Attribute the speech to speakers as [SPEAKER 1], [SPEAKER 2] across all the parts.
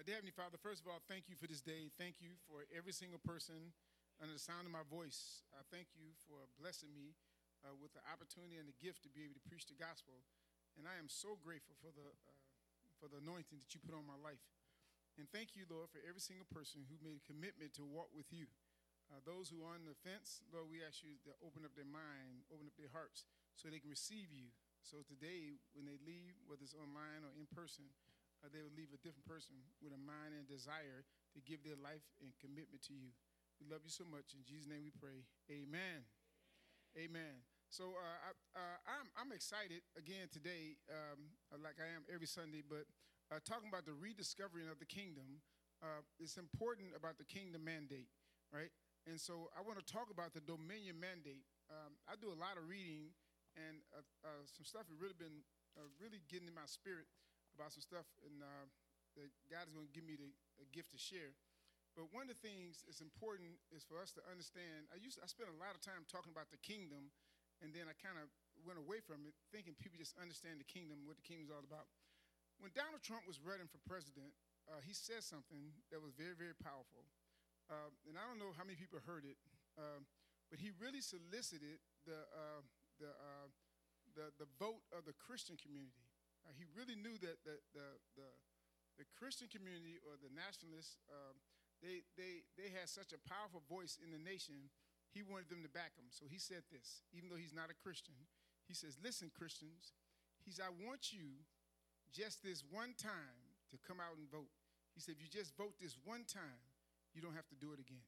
[SPEAKER 1] Dear Heavenly Father, first of all, thank you for this day. Thank you for every single person under the sound of my voice. I thank you for blessing me with the opportunity and the gift to be able to preach the gospel. And I am so grateful for the anointing that you put on my life. And thank you, Lord, for every single person who made a commitment to walk with you. Those who are on the fence, Lord, we ask you to open up their mind, open up their hearts so they can receive you. So today, when they leave, whether it's online or in person, they will leave a different person with a mind and desire to give their life and commitment to you. We love you so much. In Jesus' name we pray. Amen. Amen. So I'm excited again today, like I am every Sunday, but talking about the rediscovering of the kingdom. It's important about the kingdom mandate, right? And so I want to talk about the dominion mandate. I do a lot of reading, and some stuff has really been really getting in my spirit about some stuff, and that God is going to give me the gift to share. But one of the things that's important is for us to understand. I spent a lot of time talking about the kingdom, and then I kind of went away from it, thinking people just understand the kingdom, what the kingdom's all about. When Donald Trump was running for president, he said something that was very, very powerful. And I don't know how many people heard it, but he really solicited the vote of the Christian community. He really knew that the Christian community or the nationalists, they had such a powerful voice in the nation. He wanted them to back him. So he said this, even though he's not a Christian. He says, listen, Christians, he said, I want you just this one time to come out and vote. He said, if you just vote this one time, you don't have to do it again.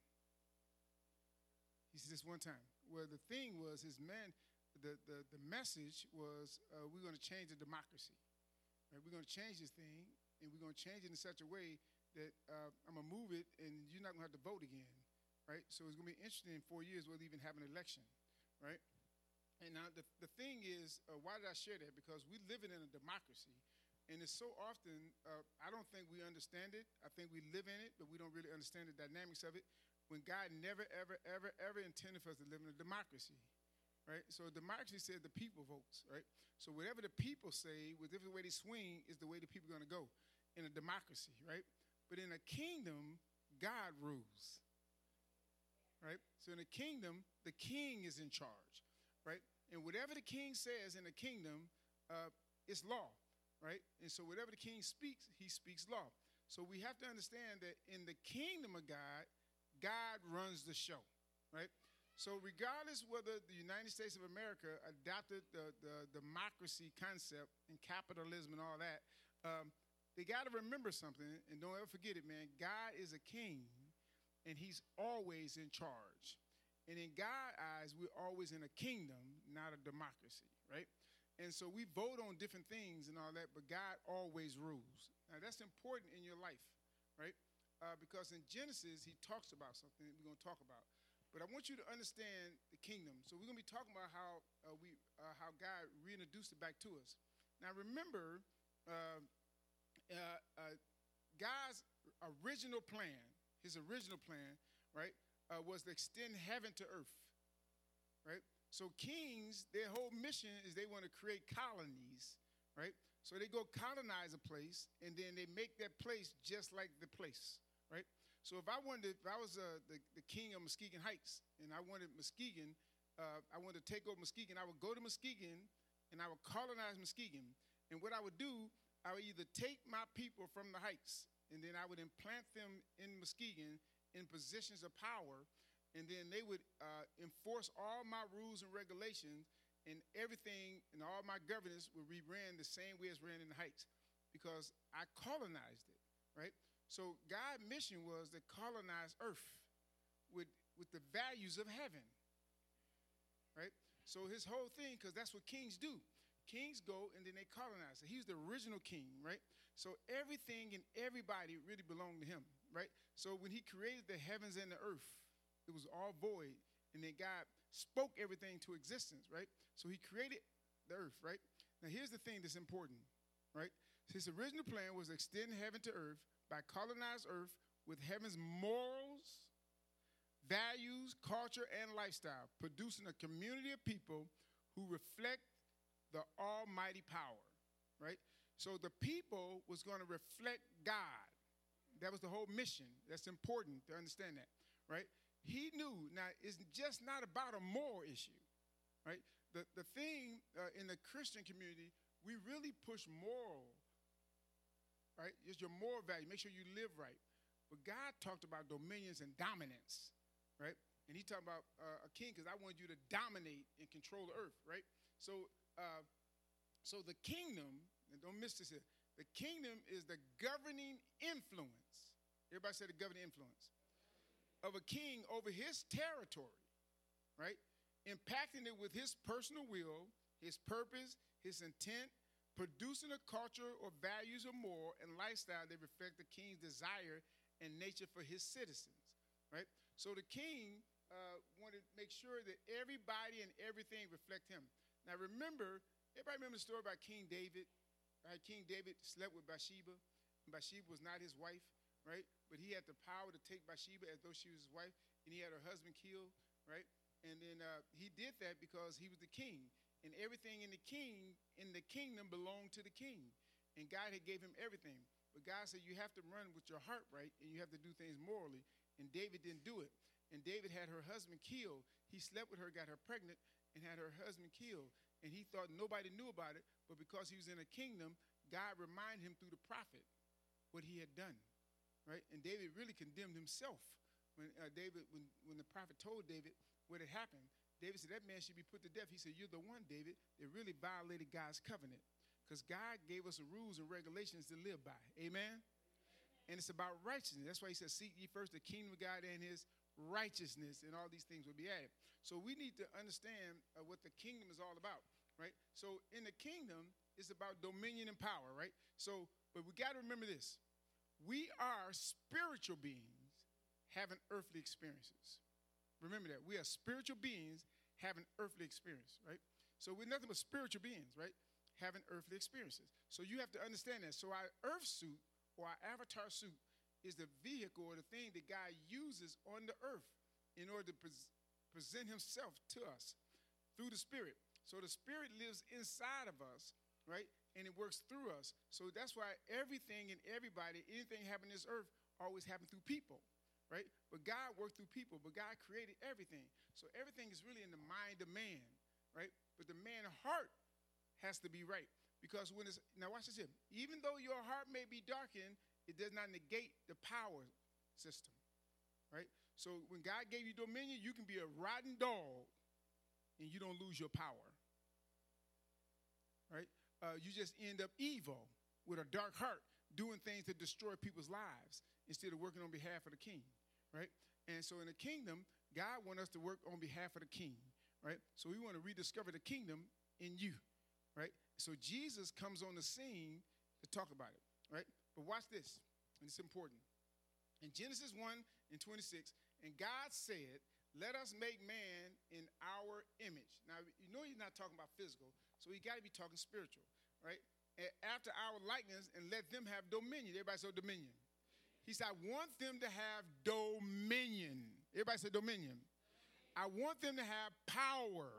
[SPEAKER 1] He said, this one time. Well, the thing was, the message was, we're going to change the democracy. Right? We're going to change this thing, and we're going to change it in such a way that I'm going to move it, and you're not going to have to vote again. Right? So it's going to be interesting in 4 years we'll even have an election. Right? And now the thing is, why did I share that? Because we live in a democracy, and it's so often, I don't think we understand it. I think we live in it, but we don't really understand the dynamics of it, when God never, ever, ever, ever intended for us to live in a democracy. Right? So democracy says the people votes, right? So whatever the people say, whatever the way they swing, is the way the people are going to go in a democracy, right? But in a kingdom, God rules, right? So in a kingdom, the king is in charge, right? And whatever the king says in the kingdom, it's law, right? And so whatever the king speaks, he speaks law. So we have to understand that in the kingdom of God, God runs the show, right? So regardless whether the United States of America adopted the democracy concept and capitalism and all that, they got to remember something, and don't ever forget it, man. God is a king, and he's always in charge. And in God's eyes, we're always in a kingdom, not a democracy, right? And so we vote on different things and all that, but God always rules. Now, that's important in your life, right? Because in Genesis, he talks about something that we're going to talk about. But I want you to understand the kingdom. So we're going to be talking about how God reintroduced it back to us. Now remember, God's original plan, his original plan, right, was to extend heaven to earth, right? So kings, their whole mission is they want to create colonies, right? So they go colonize a place, and then they make that place just like the place, right? So if I was the king of Muskegon Heights, and I wanted Muskegon, I wanted to take over Muskegon, I would go to Muskegon, and I would colonize Muskegon. And what I would do, I would either take my people from the Heights, and then I would implant them in Muskegon in positions of power, and then they would enforce all my rules and regulations, and everything, and all my governance would be ran the same way as ran in the Heights, because I colonized it, right? So God's mission was to colonize earth with the values of heaven, right? So his whole thing, because that's what kings do. Kings go and then they colonize. So he's the original king, right? So everything and everybody really belonged to him, right? So when he created the heavens and the earth, it was all void, and then God spoke everything to existence, right? So he created the earth, right? Now here's the thing that's important, right? His original plan was to extend heaven to earth by colonized earth with heaven's morals, values, culture, and lifestyle, producing a community of people who reflect the almighty power, right? So the people was going to reflect God. That was the whole mission. That's important to understand that, right? He knew. Now, it's just not about a moral issue, right? The thing in the Christian community, we really push moral, right? It's your moral value. Make sure you live right. But God talked about dominions and dominance, right? And he talked about a king, because I wanted you to dominate and control the earth, right? So the kingdom, and don't miss this here, the kingdom is the governing influence. Everybody say the governing influence of a king over his territory, right? Impacting it with his personal will, his purpose, his intent, producing a culture or values or moral and lifestyle that reflect the king's desire and nature for his citizens, right? So the king wanted to make sure that everybody and everything reflect him. Now remember, everybody remember the story about King David, right? King David slept with Bathsheba, and Bathsheba was not his wife, right? But he had the power to take Bathsheba as though she was his wife, and he had her husband killed, right? And then he did that because he was the king, and everything in the kingdom belonged to the king, and God had gave him everything. But God said you have to run with your heart right, and you have to do things morally, and David didn't do it. And David had her husband killed. He slept with her, got her pregnant, and had her husband killed. And he thought nobody knew about it, but because he was in a kingdom, God reminded him through the prophet what he had done, right? And David really condemned himself when the prophet told David what had happened. David said, that man should be put to death. He said, you're the one, David, that really violated God's covenant, because God gave us rules and regulations to live by. Amen? And it's about righteousness. That's why he says, seek ye first the kingdom of God and his righteousness, and all these things will be added. So we need to understand what the kingdom is all about, right? So in the kingdom, it's about dominion and power, right? So, but we got to remember this. We are spiritual beings having earthly experiences. Remember that. We are spiritual beings having earthly experience, right? So we're nothing but spiritual beings, right? Having earthly experiences. So you have to understand that. So our earth suit or our avatar suit is the vehicle or the thing that God uses on the earth in order to present himself to us through the Spirit. So the Spirit lives inside of us, right? And it works through us. So that's why everything and everybody, anything happening on this earth always happens through people, right? But God worked through people, but God created everything. So everything is really in the mind of man, right? But the man's heart has to be right. Because when it's, now watch this here, even though your heart may be darkened, it does not negate the power system, right? So when God gave you dominion, you can be a rotten dog and you don't lose your power, right? You just end up evil with a dark heart, doing things to destroy people's lives instead of working on behalf of the king, right? And so in the kingdom, God wants us to work on behalf of the king, right? So we want to rediscover the kingdom in you, right? So Jesus comes on the scene to talk about it, right? But watch this, and it's important. In Genesis 1:26, and God said, let us make man in our image. Now, you know he's not talking about physical, so he got to be talking spiritual, right? And after our likeness, and let them have dominion. Everybody say dominion. He said, I want them to have dominion. Everybody say dominion. I want them to have power.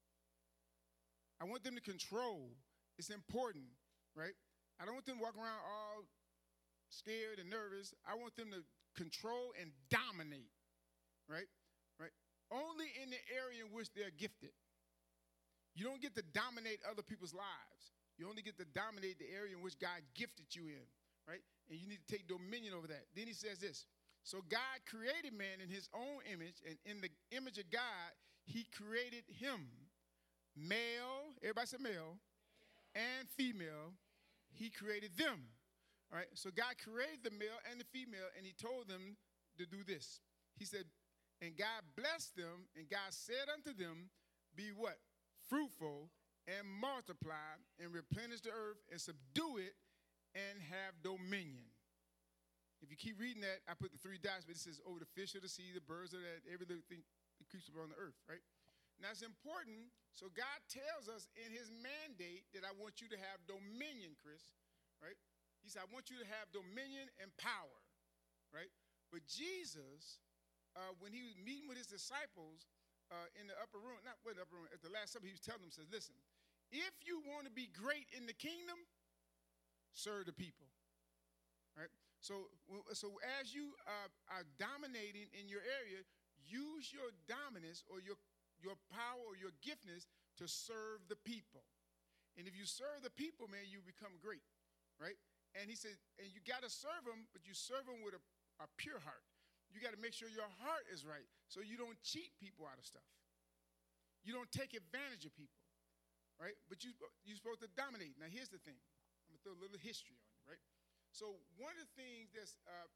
[SPEAKER 1] I want them to control. It's important, right? I don't want them to walk around all scared and nervous. I want them to control and dominate, right? Right? Only in the area in which they're gifted. You don't get to dominate other people's lives. You only get to dominate the area in which God gifted you in, right? And you need to take dominion over that. Then he says this. So God created man in his own image, and in the image of God, he created him. Male, everybody say male, and female, he created them. All right, so God created the male and the female, and he told them to do this. He said, and God blessed them, and God said unto them, be what? Fruitful and multiply and replenish the earth and subdue it and have dominion. If you keep reading that, I put the 3 dots, but it says over the fish of the sea, the birds of that, every little thing that creeps upon the earth, right? Now, it's important. So God tells us in his mandate that I want you to have dominion, Chris, right? He said, I want you to have dominion and power, right? But Jesus, when he was meeting with his disciples in the upper room, not in the upper room, at the Last Supper, he was telling them, says, listen, if you want to be great in the kingdom, serve the people, right? So as you are dominating in your area, use your dominance or your power or your giftness to serve the people. And if you serve the people, man, you become great, right? And he said, and you got to serve them, but you serve them with a pure heart. You got to make sure your heart is right so you don't cheat people out of stuff. You don't take advantage of people, right? But you're supposed to dominate. Now, here's the thing. I'm going to throw a little history on you, right? So one of the things that's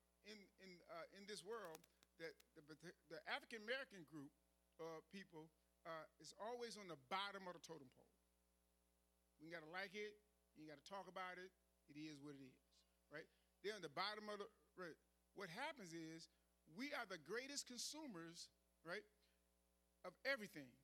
[SPEAKER 1] in this world that the African-American group people is always on the bottom of the totem pole. We got to like it. You got to talk about it. It is what it is, right? They're on the bottom of the right. What happens is we are the greatest consumers, right, of everything.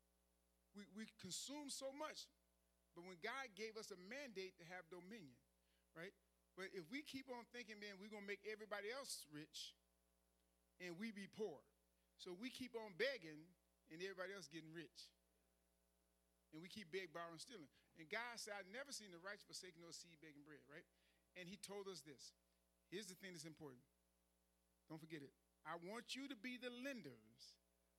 [SPEAKER 1] We consume so much, but when God gave us a mandate to have dominion, right? But if we keep on thinking, man, we're going to make everybody else rich and we be poor. So we keep on begging and everybody else getting rich. And we keep begging, borrowing, stealing. And God said, I've never seen the righteous forsaken nor seed begging bread, right? And he told us this. Here's the thing that's important. Don't forget it. I want you to be the lenders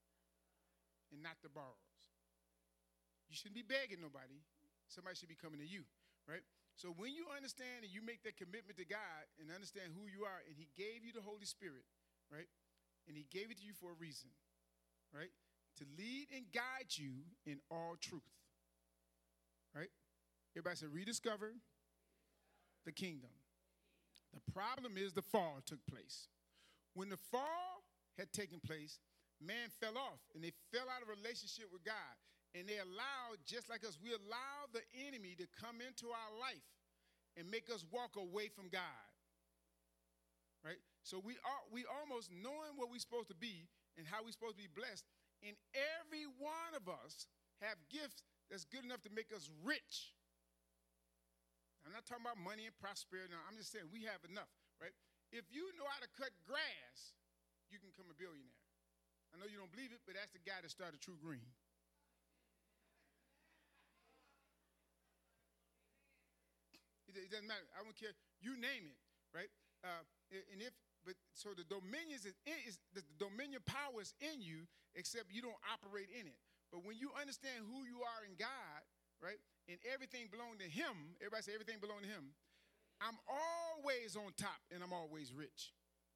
[SPEAKER 1] and not the borrowers. You shouldn't be begging nobody. Somebody should be coming to you, right? So when you understand and you make that commitment to God and understand who you are, and he gave you the Holy Spirit, right? And he gave it to you for a reason, right? To lead and guide you in all truth, right? Everybody say, rediscover the kingdom. The problem is the fall took place. When the fall had taken place, man fell off, and they fell out of relationship with God. And they allowed, just like us, we allow the enemy to come into our life and make us walk away from God, right? So we almost knowing what we're supposed to be and how we're supposed to be blessed, and every one of us have gifts that's good enough to make us rich. I'm not talking about money and prosperity. No, I'm just saying we have enough, right? If you know how to cut grass, you can become a billionaire. I know you don't believe it, but that's the guy that started True Green. It doesn't matter. I don't care. You name it, right? So the dominion the dominion power is in you, except you don't operate in it. But when you understand who you are in God, right, and everything belongs to him, everybody say everything belongs to him, I'm always on top and I'm always rich.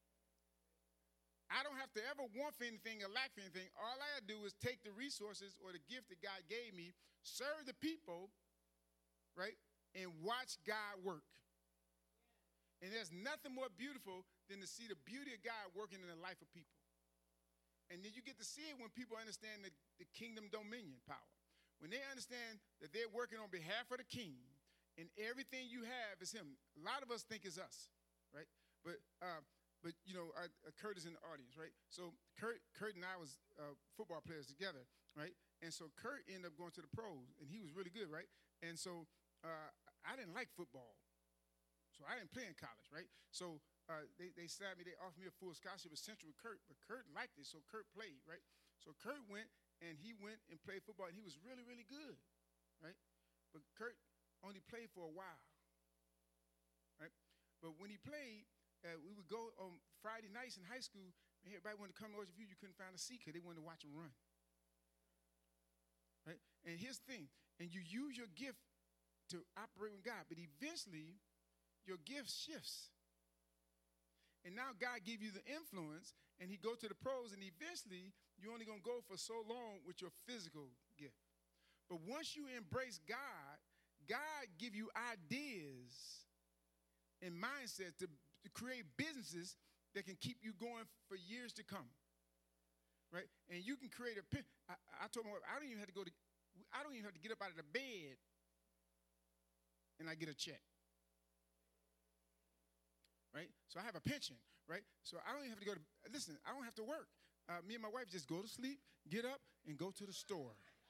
[SPEAKER 1] I don't have to ever want for anything or lack for anything. All I gotta do is take the resources or the gift that God gave me, serve the people, right, and watch God work. And there's nothing more beautiful than to see the beauty of God working in the life of people. And then you get to see it when people understand the kingdom dominion power. When they understand that they're working on behalf of the king and everything you have is him. A lot of us think it's us, right? But you know, Kurt is in the audience, right? So Kurt and I was football players together, right? And so Kurt ended up going to the pros, and he was really good, right? And so I didn't like football, so I didn't play in college, right? So they signed me, they offered me a full scholarship at Central with Kurt, but Kurt liked it, so Kurt played, right? So Kurt went, and he went and played football, and he was really, really good, right? But Kurt only played for a while, right? But when he played, we would go on Friday nights in high school, and everybody wanted to come to Orchard View. You couldn't find a seat because they wanted to watch him run, right? And here's the thing, and you use your gift to operate with God, but eventually your gift shifts. And now God give you the influence, and he go to the pros, and eventually you're only going to go for so long with your physical gift. But once you embrace God, God give you ideas and mindsets to create businesses that can keep you going for years to come, right? And you can create I told him, I don't even have to get up out of the bed and I get a check, right? So I have a pension, right? So I don't even have to I don't have to work. Me and my wife just go to sleep, get up, and go to the store.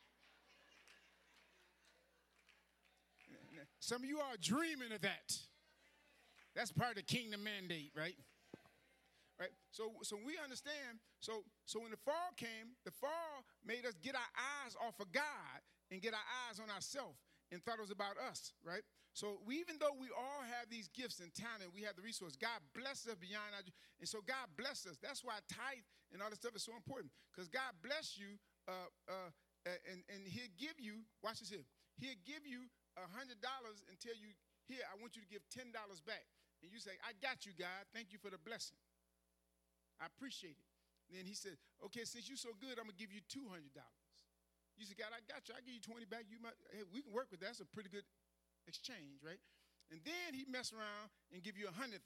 [SPEAKER 1] Some of you are dreaming of that. That's part of the kingdom mandate, right? Right? So we understand. So when the fall came, the fall made us get our eyes off of God and get our eyes on ourselves. and thought it was about us, right? So even though we all have these gifts and talent, we have the resource, God blesses us beyond our, and so God blesses us. That's why tithe and all this stuff is so important, because God bless you, and he'll give you, watch this here, he'll give you $100 and tell you, here, I want you to give $10 back. And you say, I got you, God. Thank you for the blessing. I appreciate it. Then he said, okay, since you're so good, I'm going to give you $200. You say, God, I got you. I'll give you 20 back. Hey, we can work with that. That's a pretty good exchange, right? And then he mess around and give you $100,000.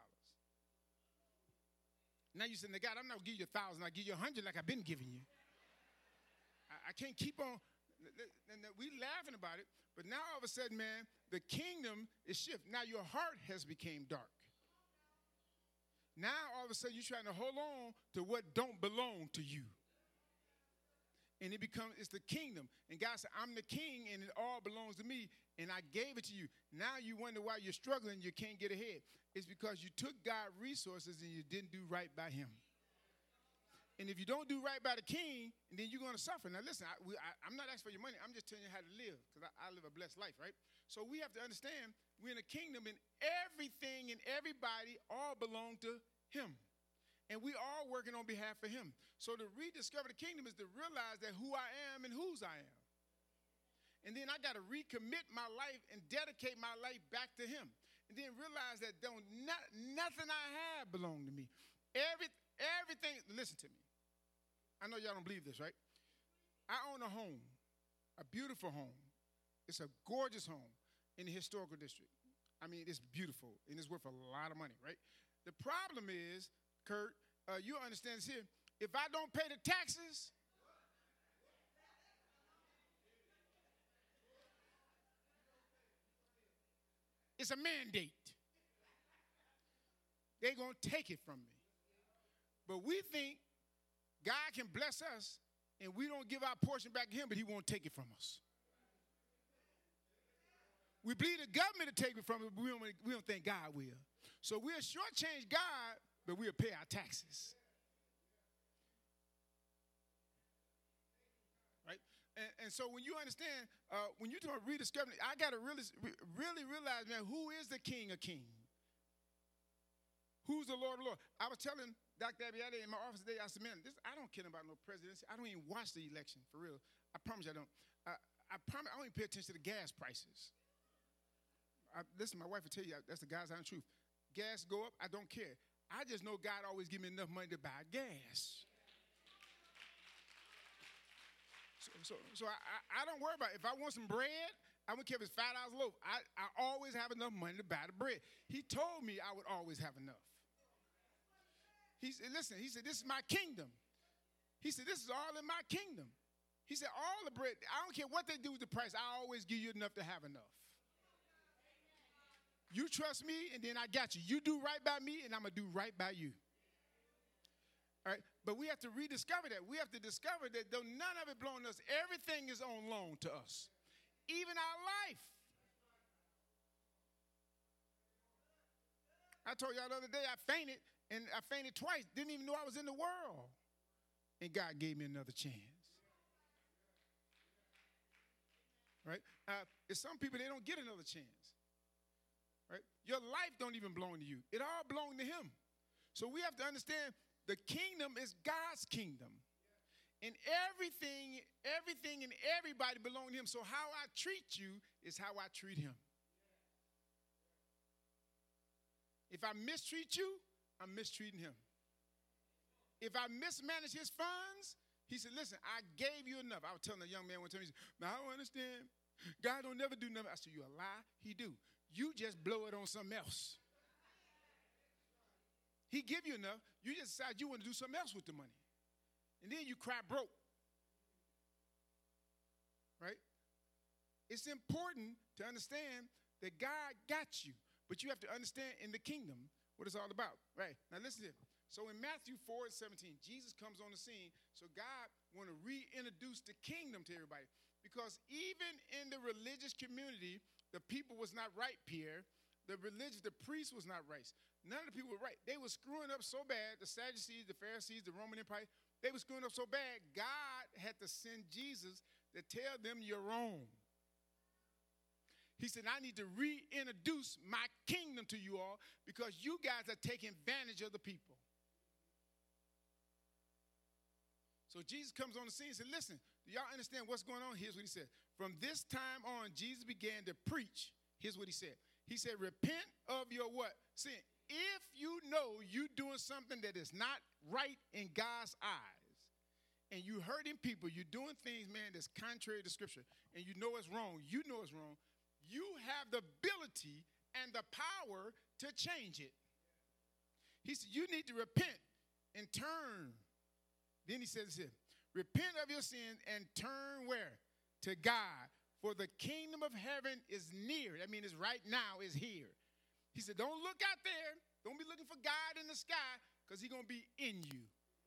[SPEAKER 1] Now you say, God, I'm not going to give you 1,000. I'll give you 100 like I've been giving you. I can't keep on. And we laughing about it. But now all of a sudden, man, the kingdom is shifting. Now your heart has become dark. Now all of a sudden you're trying to hold on to what don't belong to you. And it's the kingdom. And God said, I'm the king and it all belongs to me. And I gave it to you. Now you wonder why you're struggling, you can't get ahead. It's because you took God's resources and you didn't do right by him. And if you don't do right by the king, then you're going to suffer. Now listen, I'm not asking for your money. I'm just telling you how to live, because I live a blessed life, right? So we have to understand we're in a kingdom and everything and everybody all belong to him. And we all working on behalf of him. So to rediscover the kingdom is to realize that who I am and whose I am. And then I got to recommit my life and dedicate my life back to him. And then realize that nothing I have belong to me. Everything, listen to me. I know y'all don't believe this, right? I own a home, a beautiful home. It's a gorgeous home in the historical district. I mean, it's beautiful, and it's worth a lot of money, right? The problem is, Kurt, you understand this here. If I don't pay the taxes, it's a mandate. They're going to take it from me. But we think God can bless us, and we don't give our portion back to him, but he won't take it from us. We believe the government to take it from us, but we don't think God will. So we'll shortchange God, but we'll pay our taxes. Right? And so when you understand, when you're talking about rediscovering, I got to really realize, man, who is the King of Kings? Who's the Lord of Lords? I was telling Dr. Abiade in my office today, I said, man, I don't care about no presidency. I don't even watch the election, for real. I promise you I don't. I promise I don't even pay attention to the gas prices. Listen, my wife will tell you, that's the God's honest truth. Gas go up, I don't care. I just know God always give me enough money to buy gas. So I don't worry about it. If I want some bread, I don't care if it's $5 a loaf. I always have enough money to buy the bread. He told me I would always have enough. He said, listen, he said, this is my kingdom. He said, this is all in my kingdom. He said, all the bread, I don't care what they do with the price, I always give you enough to have enough. You trust me, and then I got you. You do right by me, and I'm going to do right by you. All right? But we have to rediscover that. We have to discover that though none of it belongs to us, everything is on loan to us, even our life. I told y'all the other day I fainted. And I fainted twice, didn't even know I was in the world. And God gave me another chance. Right? It's some people, they don't get another chance. Right? Your life don't even belong to you. It all belongs to him. So we have to understand the kingdom is God's kingdom. And everything and everybody belong to him. So how I treat you is how I treat him. If I mistreat you, I'm mistreating him. If I mismanage his funds, he said, listen, I gave you enough. I was telling a young man one time, he said, now I don't understand. God don't never do nothing. I said, you a lie? He do. You just blow it on something else. He give you enough. You just decide you want to do something else with the money. And then you cry broke. Right? It's important to understand that God got you. But you have to understand in the kingdom what it's all about. Right. Now listen to it. So in Matthew 4:17, Jesus comes on the scene. So God want to reintroduce the kingdom to everybody. Because even in the religious community, the people was not right, Pierre. The priest was not right. None of the people were right. They were screwing up so bad. The Sadducees, the Pharisees, the Roman Empire, they were screwing up so bad. God had to send Jesus to tell them you're wrong. He said, I need to reintroduce my kingdom to you all because you guys are taking advantage of the people. So Jesus comes on the scene and said, listen, do y'all understand what's going on? Here's what he said. From this time on, Jesus began to preach. Here's what he said. He said, repent of your what? Sin. If you know you're doing something that is not right in God's eyes, and you're hurting people, you're doing things, man, that's contrary to Scripture, and you know it's wrong, you have the ability and the power to change it. He said, you need to repent and turn. Then he says this, repent of your sins and turn where? To God. For the kingdom of heaven is near. I mean, it's right now, it's here. He said, don't look out there. Don't be looking for God in the sky because he's going to be in you.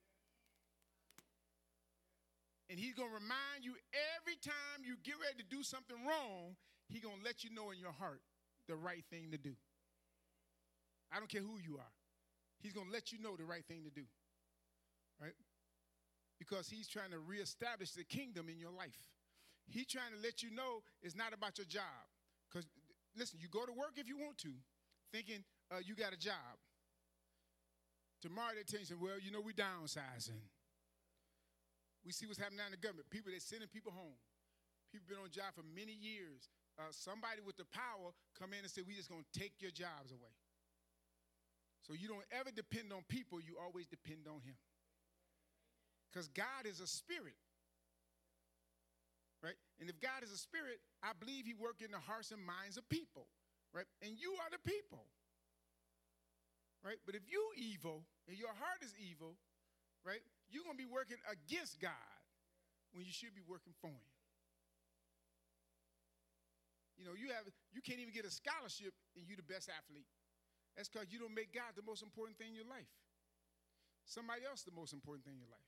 [SPEAKER 1] And he's going to remind you every time you get ready to do something wrong, he's going to let you know in your heart the right thing to do. I don't care who you are. He's going to let you know the right thing to do. Right? Because he's trying to reestablish the kingdom in your life. He's trying to let you know it's not about your job. Because, listen, you go to work if you want to, thinking you got a job. Tomorrow they tell you, well, you know, we're downsizing. We see what's happening now in the government. People, they're sending people home. People been on job for many years. Somebody with the power come in and say, we just going to take your jobs away. So you don't ever depend on people. You always depend on him. Because God is a spirit. Right? And if God is a spirit, I believe he works in the hearts and minds of people. Right? And you are the people. Right? But if you evil and your heart is evil, right, you're going to be working against God when you should be working for him. You know, you can't even get a scholarship and you're the best athlete. That's because you don't make God the most important thing in your life. Somebody else the most important thing in your life.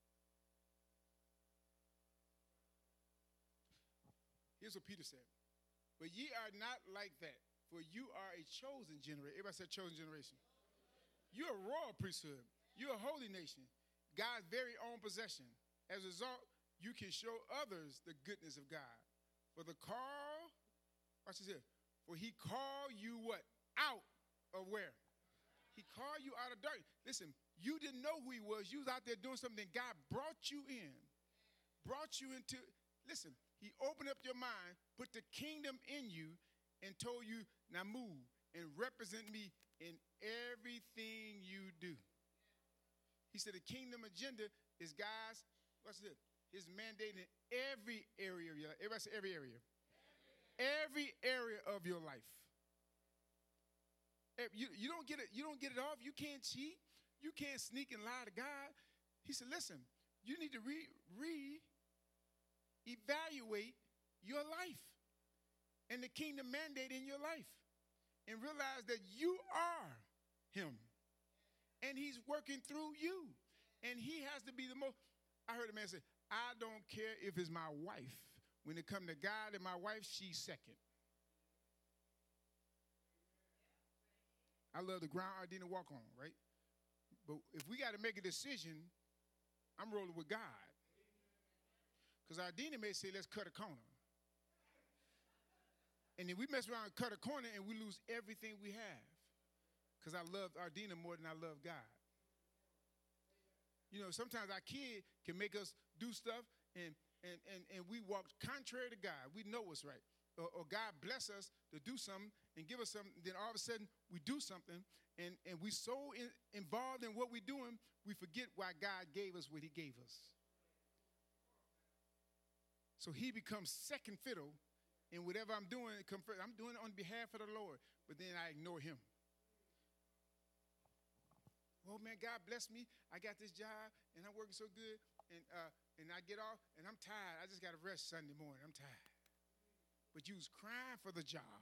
[SPEAKER 1] Here's what Peter said. But ye are not like that, for you are a chosen generation. Everybody said chosen generation. You're a royal priesthood. You're a holy nation. God's very own possession. As a result, you can show others the goodness of God. For the call, watch this here. For he called you what? Out of where? He called you out of darkness. Listen, you didn't know who he was. You was out there doing something. God brought you in. Brought you into, listen, he opened up your mind, put the kingdom in you, and told you, now move and represent me in everything you do. He said the kingdom agenda is God's, what's it? His mandate in every area of your life. Everybody say every area. Every area of your life. You don't get it. You don't get it off. You can't cheat. You can't sneak and lie to God. He said, listen, you need to evaluate your life and the kingdom mandate in your life and realize that you are him and he's working through you and he has to be the most. I heard a man say, I don't care if it's my wife. When it comes to God and my wife, she's second. I love the ground Ardina walk on, right? But if we got to make a decision, I'm rolling with God. Because Ardina may say, let's cut a corner. And then we mess around and cut a corner and we lose everything we have. Because I love Ardina more than I love God. You know, sometimes our kid can make us do stuff and we walk contrary to God. We know what's right. Or God bless us to do something and give us something. Then all of a sudden we do something and we so involved in what we're doing, we forget why God gave us what he gave us. So he becomes second fiddle in whatever I'm doing. I'm doing it on behalf of the Lord, but then I ignore him. Oh, man, God bless me. I got this job, and I'm working so good, and I get off, and I'm tired. I just got to rest Sunday morning. I'm tired. But you was crying for the job.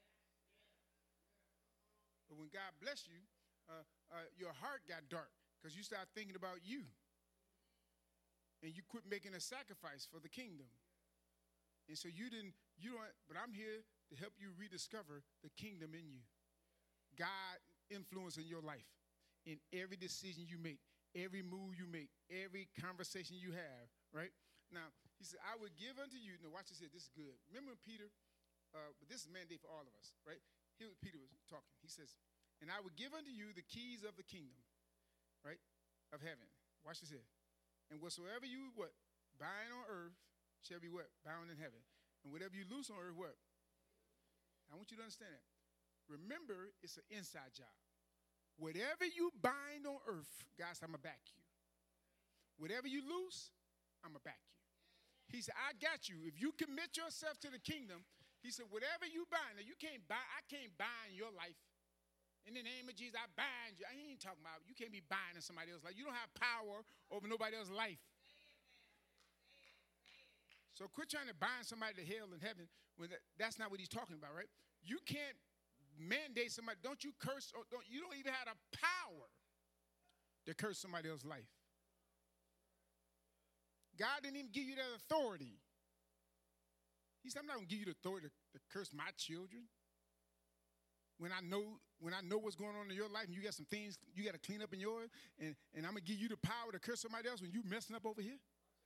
[SPEAKER 1] But when God bless you, your heart got dark because you start thinking about you. And you quit making a sacrifice for the kingdom. And so but I'm here to help you rediscover the kingdom in you. God influence in your life, in every decision you make, every move you make, every conversation you have, right? Now, he said, I would give unto you, now watch this here, this is good. Remember when Peter but this is a mandate for all of us, right? Here Peter was talking. He says, and I will give unto you the keys of the kingdom, right, of heaven. Watch this here. And whatsoever you, what, bind on earth shall be what? Bound in heaven. And whatever you loose on earth, what? I want you to understand that. Remember, it's an inside job. Whatever you bind on earth, guys, I'm going to back you. Whatever you loose, I'm going to back you. He said, I got you. If you commit yourself to the kingdom, he said, whatever you bind, now you can't bind, I can't bind your life. In the name of Jesus, I bind you. I ain't talking about, you can't be binding somebody else's life. You don't have power over nobody else's life. So quit trying to bind somebody to hell and heaven when that's not what he's talking about, right? You can't mandate somebody, don't you curse, or you don't even have the power to curse somebody else's life. God didn't even give you that authority. He said, I'm not going to give you the authority to curse my children. When I know what's going on in your life and you got some things you got to clean up in yours, and I'm going to give you the power to curse somebody else when you messing up over here.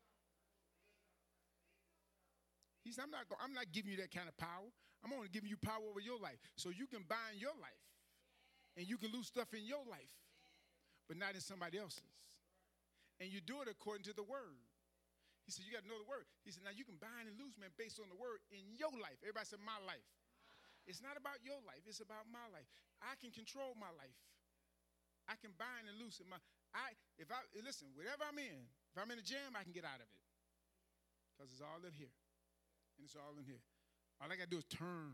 [SPEAKER 1] He said, I'm not giving you that kind of power. I'm only giving you power over your life. So you can bind your life. And you can lose stuff in your life, but not in somebody else's. And you do it according to the word. He said, you got to know the word. He said, now you can bind and loose, man, based on the word in your life. Everybody said, my life. It's not about your life. It's about my life. I can control my life. I can bind and loose. Listen, whatever I'm in, if I'm in a jam, I can get out of it. Because it's all in here. And it's all in here. All I got to do is turn.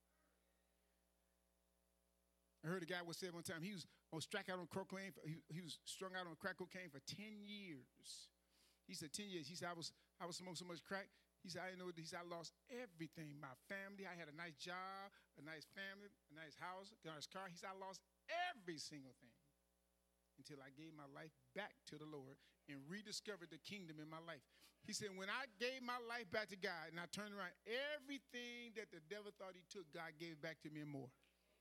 [SPEAKER 1] I heard a guy was said one time, he was struck out on cocaine. He was strung out on crack cocaine for 10 years. He said 10 years. He said, I was smoking so much crack. He said, I didn't know. He said, I lost everything. My family, I had a nice job, a nice family, a nice house, a nice car. He said, I lost every single thing until I gave my life back to the Lord and rediscovered the kingdom in my life. He said, when I gave my life back to God and I turned around, everything that the devil thought he took, God gave back to me and more.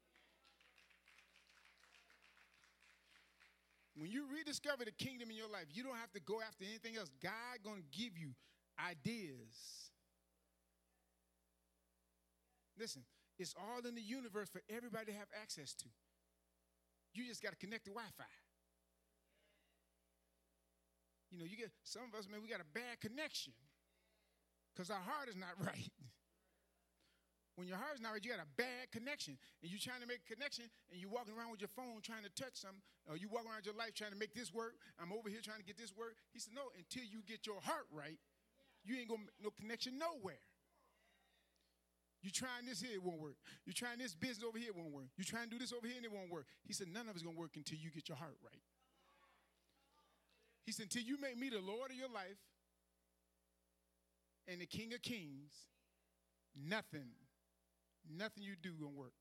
[SPEAKER 1] When you rediscover the kingdom in your life, you don't have to go after anything else. God going to give you ideas. Listen, it's all in the universe for everybody to have access to. You just got to connect to Wi-Fi. You know, you get some of us, man, we got a bad connection because our heart is not right. When your heart's not right, you got a bad connection. And you're trying to make a connection, and you're walking around with your phone trying to touch something, or you walk around your life trying to make this work. I'm over here trying to get this work. He said, no, until you get your heart right, you ain't going to make no connection nowhere. You're trying this here, it won't work. You're trying this business over here, it won't work. You're trying to do this over here, and it won't work. He said, none of it's going to work until you get your heart right. He said, until you make me the Lord of your life and the King of Kings, nothing you do gonna work.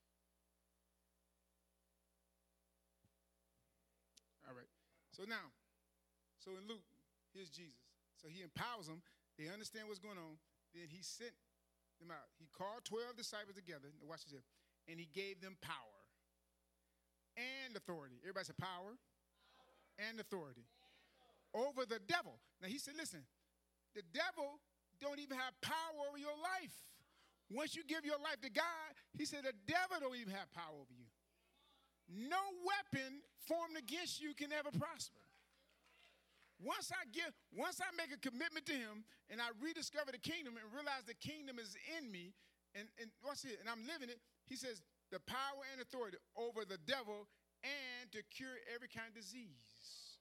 [SPEAKER 1] All right. So in Luke, here's Jesus. So he empowers them. They understand what's going on. Then he sent them out. He called 12 disciples together. Now watch this here. And he gave them power and authority. Everybody say power and authority over the devil. Now he said, listen, the devil don't even have power over your life. Once you give your life to God, he said the devil don't even have power over you. No weapon formed against you can ever prosper. Once I make a commitment to him and I rediscover the kingdom and realize the kingdom is in me, and watch it, and I'm living it, he says the power and authority over the devil and to cure every kind of disease.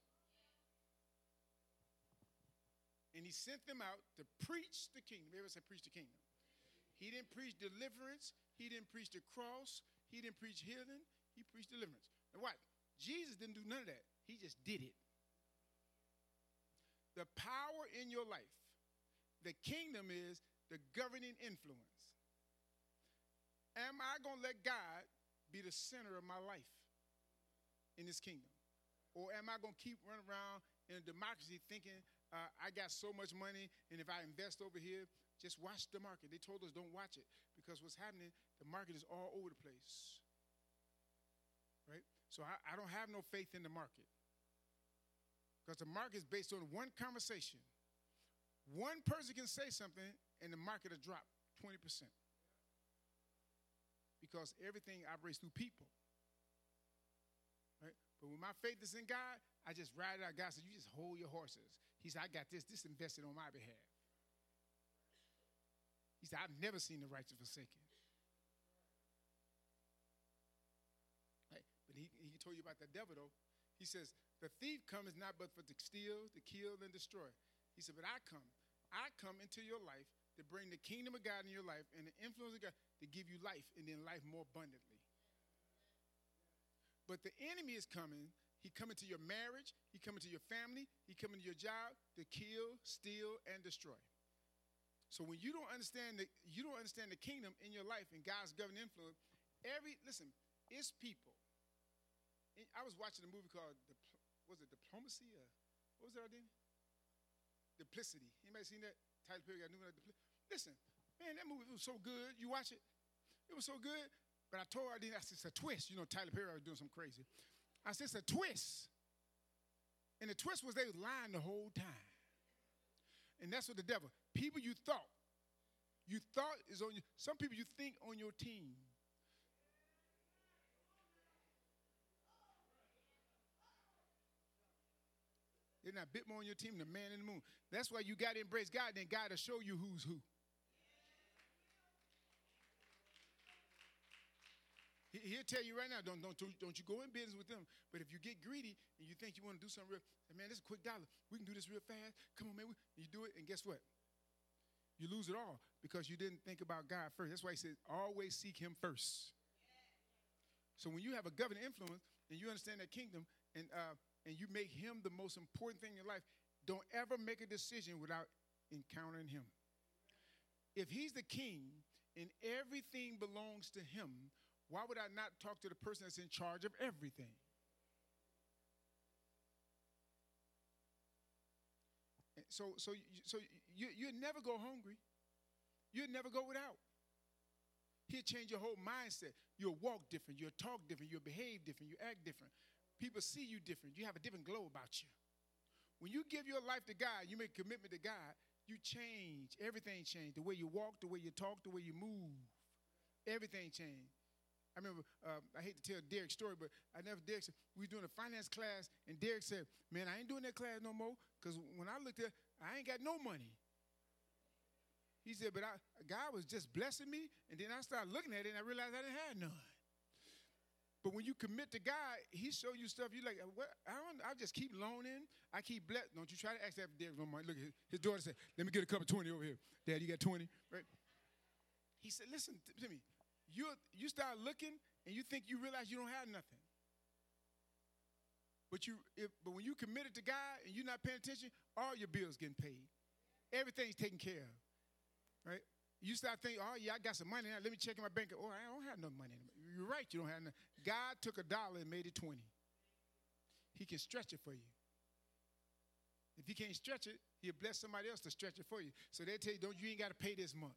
[SPEAKER 1] And he sent them out to preach the kingdom. Everybody say preach the kingdom. He didn't preach deliverance. He didn't preach the cross. He didn't preach healing. He preached deliverance. And what? Jesus didn't do none of that. He just did it. The power in your life, the kingdom is the governing influence. Am I going to let God be the center of my life in this kingdom? Or am I going to keep running around in a democracy thinking I got so much money, and if I invest over here, just watch the market. They told us don't watch it because what's happening, the market is all over the place, right? So I don't have no faith in the market because the market is based on one conversation. One person can say something and the market will drop 20%. because everything operates through people. Right? But when my faith is in God, I just ride it out. God said, you just hold your horses. He said, I got this. This invested on my behalf. He said, I've never seen the righteous forsaken. Right? But he told you about the devil, though. He says, the thief comes not but for to steal, to kill, and destroy. He said, but I come into your life to bring the kingdom of God in your life and the influence of God to give you life and then life more abundantly. But the enemy is coming. He coming to your marriage. He coming to your family. He coming to your job to kill, steal, and destroy. So when you don't understand the kingdom in your life and God's governing influence, it's people. I was watching a movie called Diplomacy? What was that name? Duplicity. Anybody seen that? Tyler Perry got a new one. Listen, man, that movie was so good. You watch it? It was so good. But I told her, I said, it's a twist. You know, Tyler Perry was doing something crazy. I said, it's a twist. And the twist was they was lying the whole time. And that's what the devil, people you thought is on you. Some people you think on your team. They're not a bit more on your team than the man in the moon. That's why you got to embrace God, then God will show you who's who. He'll tell you right now, don't you go in business with them. But if you get greedy and you think you want to do something real, man, this is a quick dollar. We can do this real fast. Come on, man. You do it, and guess what? You lose it all because you didn't think about God first. That's why he said, always seek him first. So when you have a governing influence and you understand that kingdom and you make him the most important thing in your life, don't ever make a decision without encountering him. If he's the king and everything belongs to him, why would I not talk to the person that's in charge of everything? So you'll never go hungry. You'll never go without. He'll change your whole mindset. You'll walk different. You'll talk different. You'll behave different. You act different. People see you different. You have a different glow about you. When you give your life to God, you make a commitment to God, you change. Everything changed. The way you walk, the way you talk, the way you move. Everything changed. I remember, I hate to tell Derek's story, but Derek said, we were doing a finance class, and Derek said, man, I ain't doing that class no more, because when I looked at it, I ain't got no money. He said, but God was just blessing me, and then I started looking at it, and I realized I didn't have none. But when you commit to God, he show you stuff, you like, what? I just keep loaning. I keep blessed. Don't you try to ask that for Derek no money. Look, his daughter said, let me get a cup of 20 over here. Dad, you got 20? Right? He said, listen to me. You start looking, and you think you realize you don't have nothing. But when you committed to God and you're not paying attention, all your bills getting paid. Everything's taken care of, right? You start thinking, oh, yeah, I got some money now. Let me check in my bank. Oh, I don't have no money. You're right, you don't have nothing. God took $1 and made it 20. He can stretch it for you. If he can't stretch it, he'll bless somebody else to stretch it for you. So they'll tell you, you ain't got to pay this month.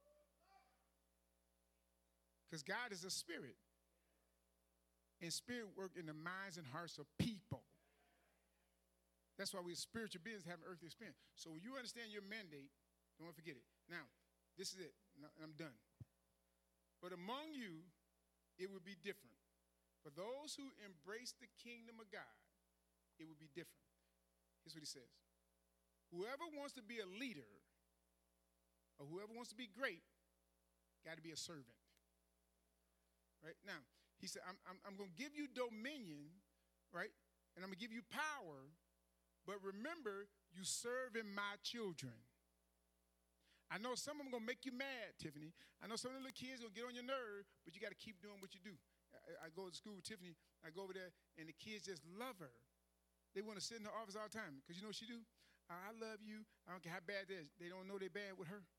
[SPEAKER 1] Because God is a spirit. And spirit work in the minds and hearts of people. That's why we're spiritual beings having earthly experience. So when you understand your mandate, don't forget it. Now, this is it. I'm done. But among you, it would be different. For those who embrace the kingdom of God, it would be different. Here's what he says. Whoever wants to be a leader or whoever wants to be great, got to be a servant. Right? Now, he said, I'm going to give you dominion, right? And I'm going to give you power, but remember, you serving my children. I know some of them going to make you mad, Tiffany. I know some of the little kids going to get on your nerve, but you got to keep doing what you do. I go to school with Tiffany. I go over there, and the kids just love her. They want to sit in her office all the time because you know what she do? I love you. I don't care how bad they is. They don't know they're bad with her.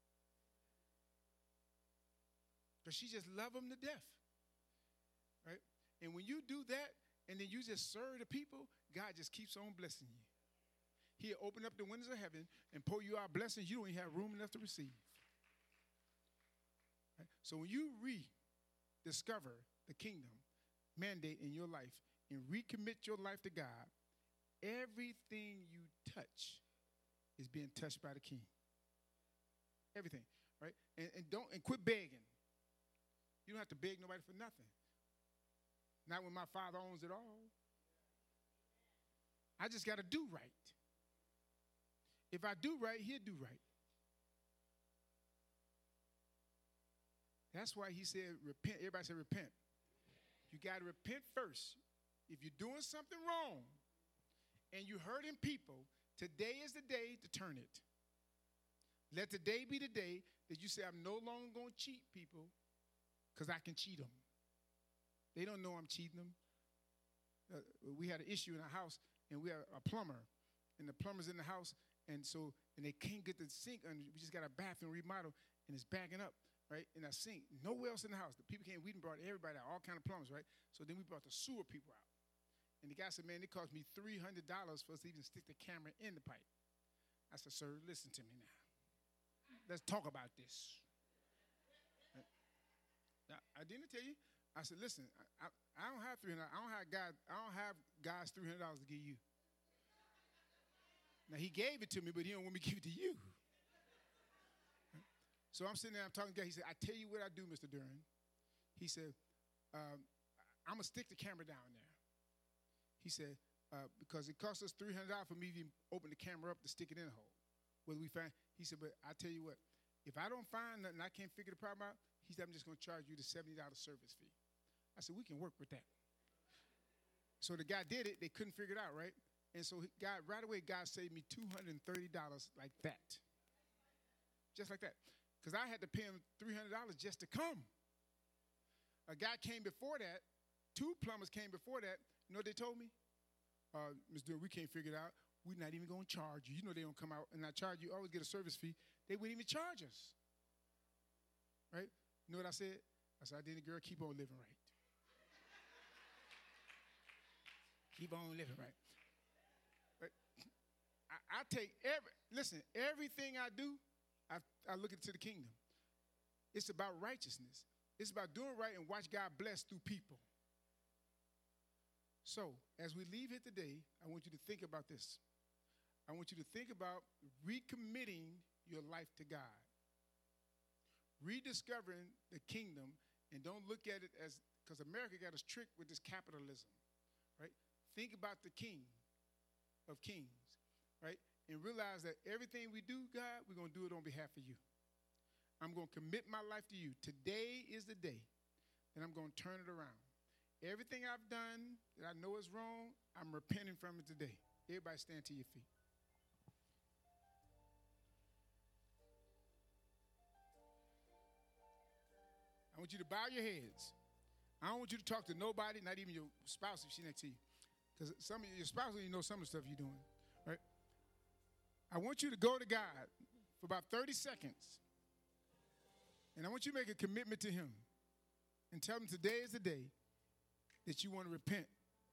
[SPEAKER 1] But she just love them to death, right? And when you do that and then you just serve the people, God just keeps on blessing you. He'll open up the windows of heaven and pour you out blessings you don't even have room enough to receive. Right? So when you rediscover the kingdom mandate in your life and recommit your life to God, everything you touch is being touched by the King. Everything, right? And quit begging. You don't have to beg nobody for nothing. Not when my Father owns it all. I just got to do right. If I do right, he'll do right. That's why he said repent. Everybody said repent. You got to repent first. If you're doing something wrong and you're hurting people, today is the day to turn it. Let today be the day that you say, I'm no longer going to cheat people because I can cheat them. They don't know I'm cheating them. We had an issue in our house, and we have a plumber, and the plumber's in the house, and they can't get the sink under. We just got a bathroom remodel, and it's backing up, right, in our sink. Nowhere else in the house. The people came, we brought everybody out, all kind of plumbers, right? So then we brought the sewer people out. And the guy said, man, it cost me $300 for us to even stick the camera in the pipe. I said, sir, listen to me now. Let's talk about this. Now, I didn't tell you. I said, listen, I don't have $300. I don't have God's $300 to give you. Now, he gave it to me, but he don't want me to give it to you. So I'm sitting there, I'm talking to the guy. He said, I tell you what I do, Mr. Duran. He said, I'm going to stick the camera down there. He said, because it cost us $300 for me to even open the camera up to stick it in the hole. He said, but I tell you what, if I don't find nothing, I can't figure the problem out, he said, I'm just going to charge you the $70 service fee. I said, we can work with that. So the guy did it. They couldn't figure it out, right? And so right away, God saved me $230 like that. Just like that. Because I had to pay him $300 just to come. A guy came before that. 2 plumbers came before that. You know what they told me? Ms. Duran, we can't figure it out. We're not even going to charge you. You know they don't come out and not charge you. Always get a service fee. They wouldn't even charge us. Right? You know what I said? I said, I didn't, girl, keep on living right. Keep on living right. But I take everything I do, I look into the kingdom. It's about righteousness. It's about doing right and watch God bless through people. So, as we leave here today, I want you to think about this. I want you to think about recommitting your life to God. Rediscovering the kingdom, and don't look at it as, because America got us tricked with this capitalism, right? Think about the King of Kings, right? And realize that everything we do, God, we're going to do it on behalf of you. I'm going to commit my life to you. Today is the day that I'm going to turn it around. Everything I've done that I know is wrong, I'm repenting from it today. Everybody stand to your feet. I want you to bow your heads. I don't want you to talk to nobody, not even your spouse if she's next to you. Because some of your spouse don't even know some of the stuff you're doing, right? I want you to go to God for about 30 seconds. And I want you to make a commitment to him. And tell him today is the day that you want to repent.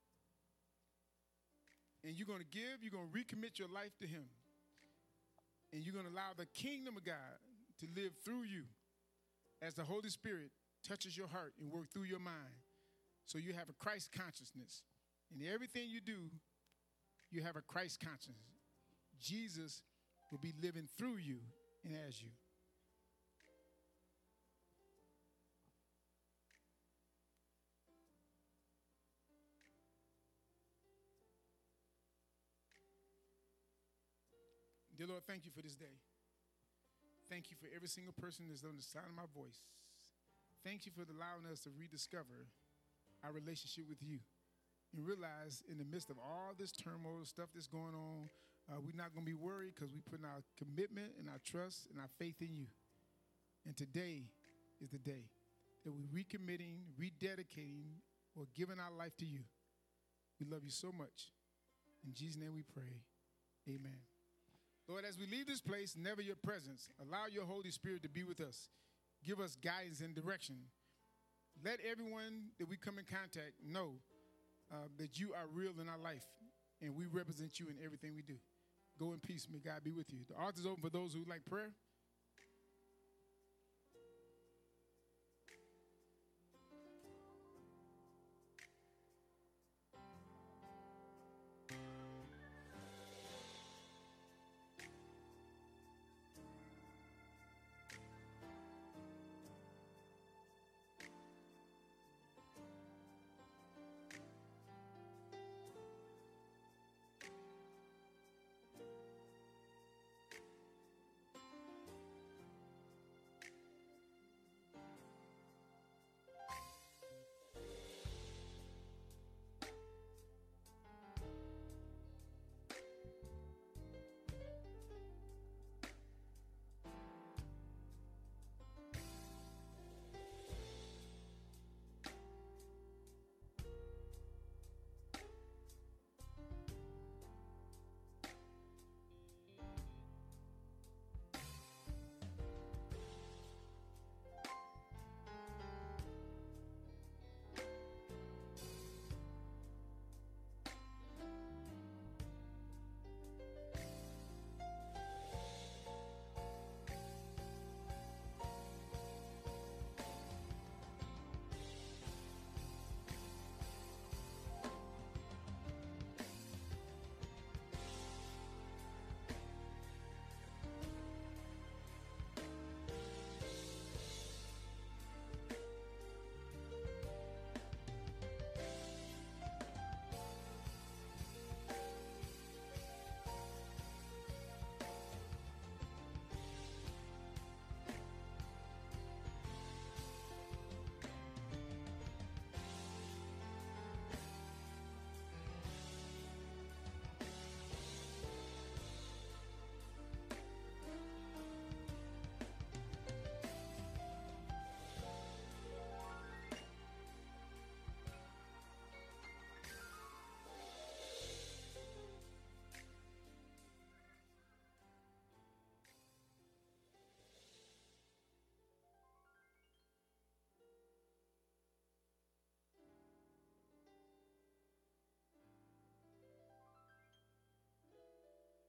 [SPEAKER 1] And you're going to give, you're going to recommit your life to him. And you're going to allow the kingdom of God to live through you as the Holy Spirit touches your heart and works through your mind. So you have a Christ consciousness. In everything you do, you have a Christ consciousness. Jesus will be living through you and as you. Dear Lord, thank you for this day. Thank you for every single person that's on the sound of my voice. Thank you for allowing us to rediscover our relationship with you and realize in the midst of all this turmoil, stuff that's going on, we're not going to be worried because we're putting our commitment and our trust and our faith in you. And today is the day that we're recommitting, rededicating, or giving our life to you. We love you so much. In Jesus' name we pray. Amen. Lord, as we leave this place, never your presence, allow your Holy Spirit to be with us. Give us guidance and direction. Let everyone that we come in contact know that you are real in our life, and we represent you in everything we do. Go in peace. May God be with you. The altar is open for those who like prayer.